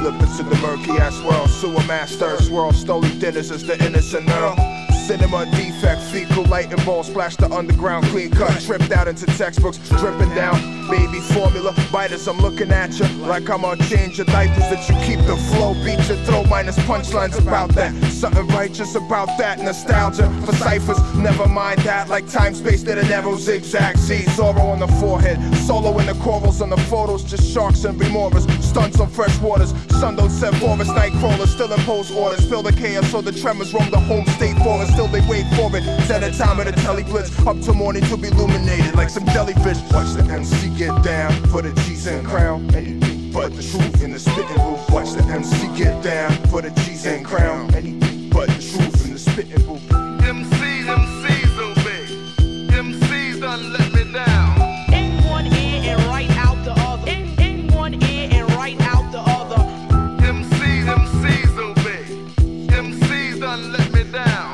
slip into the murky ass world. Sewer master, swirl, stolen dinners as the innocent Earl. Cinema defect, fecal lighting ball, splash the underground, clean cut, tripped out into textbooks, dripping down, baby formula, biters, I'm looking at you like I'm gonna change your diapers, that you keep the flow, beat your throat, minus punchlines about that, something righteous about that, nostalgia for ciphers, never mind that, like time, space, that a narrow zigzag, see, Zorro on the forehead, solo in the corals on the photos, just sharks and remoras, stunts on fresh waters, sun don't set forest, night crawlers, still impose orders, feel the chaos so the tremors roam the home state forest, still they wait for it. Set a time of the telly blitz, up till morning to be illuminated like some jellyfish. Watch the MC get down for the G's and crown. Anything but the truth in the spitting booth. Watch the MC get down for the G's and crown. Anything but the truth in the spitting booth. MCs obey. MCs done let me down. In one ear and right out the other. In one ear and right out the other. MCs obey. MCs done let me down.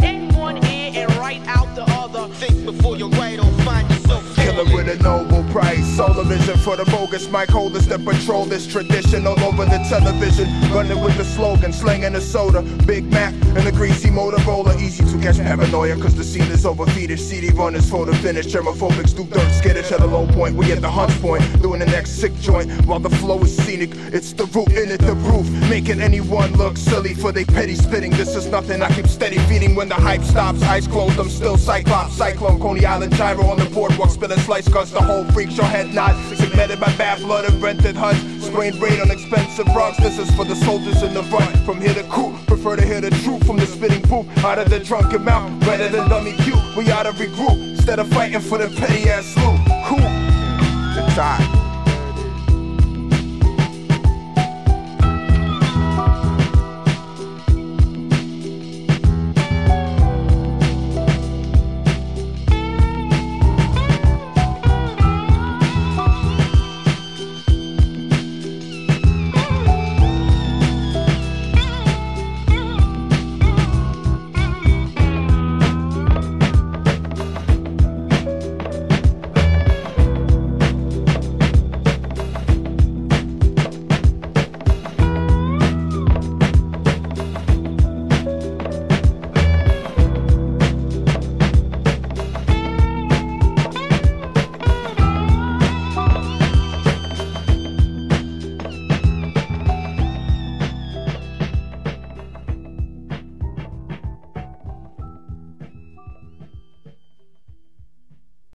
Think before you write, don't find yourself killer with a noble price. Solar vision for the bogus mic holders that patrol this tradition all over the television. Running with the slogan, slanging a soda. Big Mac and a greasy Motorola. Easy to catch paranoia cause the scene is overfeeded. CD runners for the finish. Germophobics do dirt skittish at a low point. We at the hunch point, doing the next sick joint. While the flow is scenic, it's the root in it, the proof. Making anyone look silly for they petty spitting. This is nothing I keep steady feeding. When the hype stops, eyes closed, I'm still Cyclops. Cyclone, Coney Island, gyro on the boardwalk, spilling slice cause the whole freak show head nod. Segmented by bad blood and rented huts. Sprained brain on expensive rugs. This is for the soldiers in the front. From here to coup, prefer to hear the truth from the spitting booth. Out of the drunken mouth, better than dummy cute. We oughta regroup instead of fighting for the petty ass loot. Cool. The tide.